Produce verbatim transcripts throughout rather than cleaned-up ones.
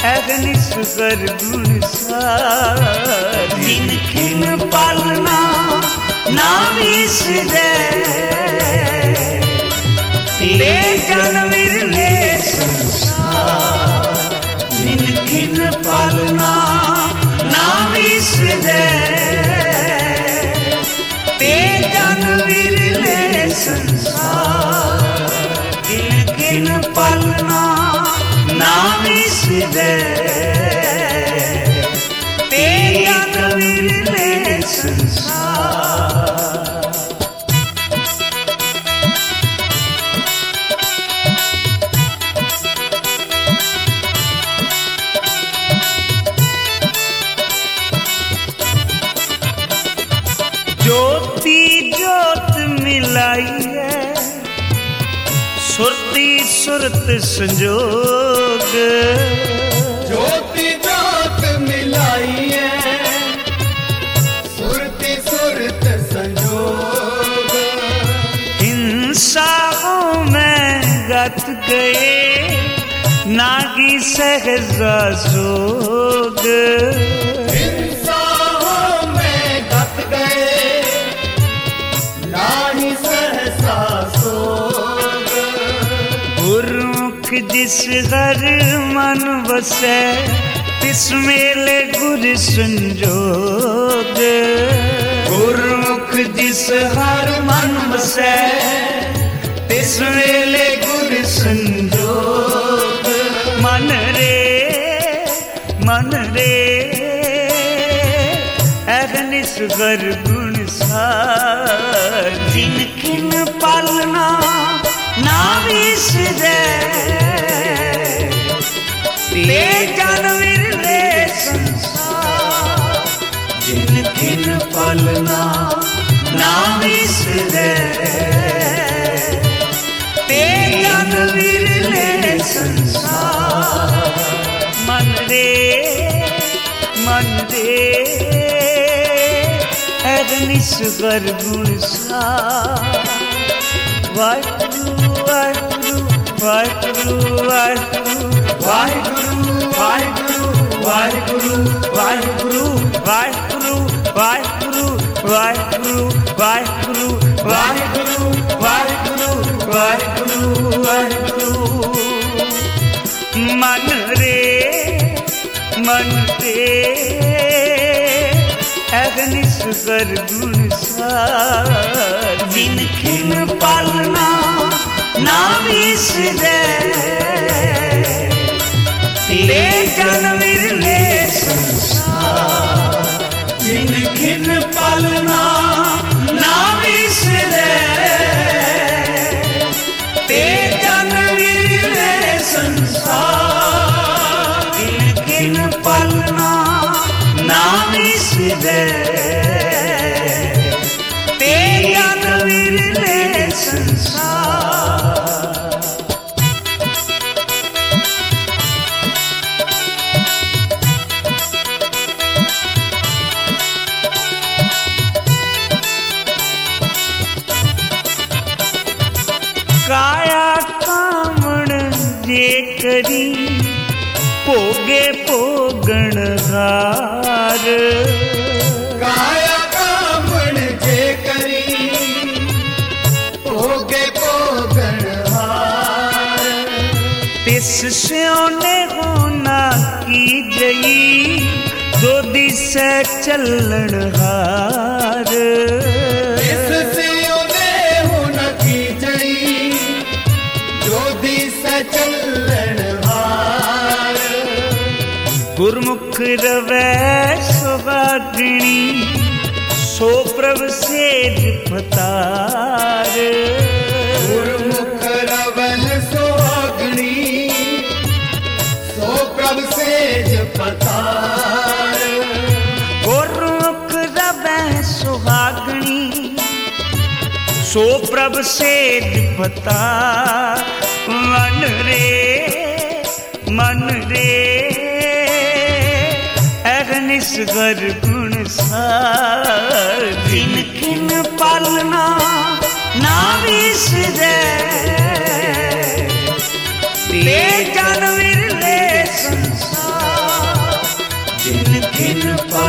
अगनिस कर गुण सार जिन खिन पालना ना विसरे ले जन विरले संसार जिन खिन पालना ना विसरे ते जन विरले संसार जिन खिन पालना ना विसरे ते जन विरले संसार। ज्योति ज्योत मिलाई है सुरती सुरत संजोग ज्योति ज्योत मिलाई है सुरती सुरत संजोग हिंसाओं में गत गए नागी सहजा जोग हिंसाओं में गत गए नाही सहसा सोग गुरुमुख जिस घर मन बसे तिस मेले गुर संजोग गुरुमुख जिस घर मन बसे तिस मेले गुर संजोग मन रे मन रे अगनिस कर गुण सार जिन खिन पालना ना विसरे ले जन विरले संसार जिन खिन पालना ना विसरे ते जन विरले संसार मन रे मन रे अगनिस कर गुण सार वाहिगुरु वाहिगुरु वाहिगुरु वाहिगुरु वाहिगुरु वाहिगुरु वाहिगुरु वाहिगुरु वाहिगुरु वाहिगुरु वाहिगुरु वाहिगुरु वाहिगुरु वाहिगुरु वाहिगुरु मन रे मन रे अगनिस कर गुण सार जिन खिन पालना ना विसरे ले जन विरले संसार जिन खिन पालना ना विसरे ते जन विरले संसार जिन खिन पालना ना विसरे ते जन विरले संसार। काया कामण जे करी भोगे भोगण हार काया कामण जे करी भोगे भोगण हार तिस स्योने होना की जई दो दिसे चलन हार इस सियोने हुन की जई जो दिसे चलन हार गुरमुख रवै सुहागणी सो प्रभ सेज पतार गुरमुख रवन सुहागणी सो प्रभ सेज पतार गुरमुख रवै सुहागणी सो प्रभ सेज पतार मन रे मन रे अगनिस कर गुण सार जिन खिन पालना ना विसरे ले जन विरले संसार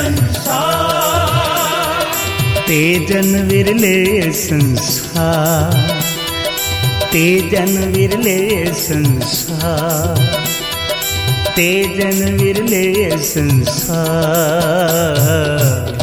ਸੰਸਾਰ, ਤੇ ਜਨ ਵਿਰਲੇ ਸੰਸਾਰ, ਤੇ ਜਨ ਵਿਰਲੇ ਸੰਸਾਰ, ਤੇ ਜਨ ਵਿਰਲੇ ਸੰਸਾਰ।